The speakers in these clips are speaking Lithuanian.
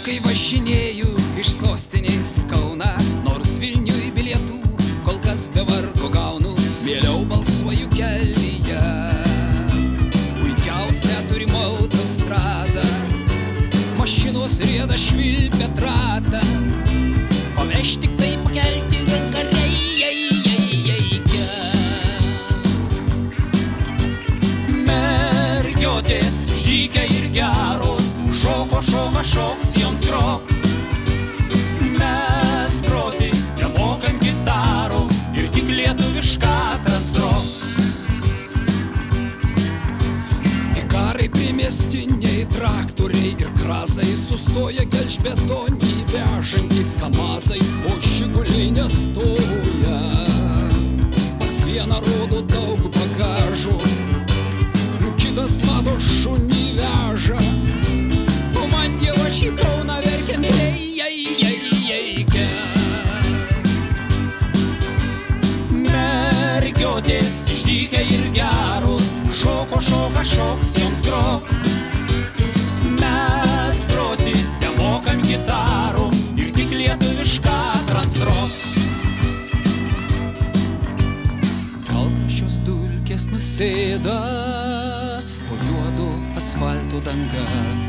kai važinėju iš sostinės į Kauną, nors Vilniui bilietų kol kas be vargo gaunu, mieliau balsuoju kelyje. Puikiausia turimo autostrada, mašinos rieda švilpia tratą, o veš tik tai pakelti ranką reikia. Mergiotės žykia ir geros, šoks joms grok. Mes groti nemokam gitarų ir tik lietuvišką transrok. Ikarai primestiniai, traktoriai ir krazai sustoja gelžbetonį vežantys kamazai, o žiguliai nestoja. Pas vieną rodo daug bagažų, kitas mato šunį veža, o man Dievas šį Kauną verkiant reikia. Mergiotės išdykę ir geros, šoks joms grok. Mes groti nemokam gitarų ir tik lietuvišką transrok. Kalkščios dulkės nusėda po juodo asfalto danga.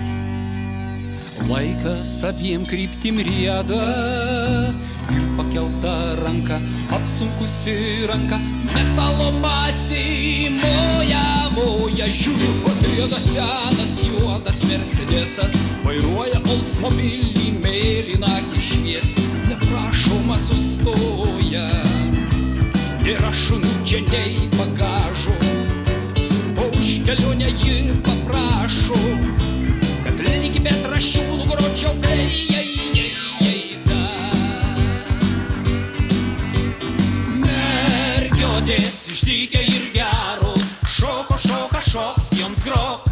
Laikas abiem kryptim rieda ir pakelta ranka, apsunkusi ranka, metalo masė moja. Žiūriu, atrieda senas juodas Mercedesas, vairuoja Oldsmobilį mėlyną akį šviesą, neprašoma sustoja. Nėra šunų čia nei bagažo, o už kelionę ji paprašo, kad lygi bet raščių nugročiau mergiotės išdykę ir geros, šoks joms grok.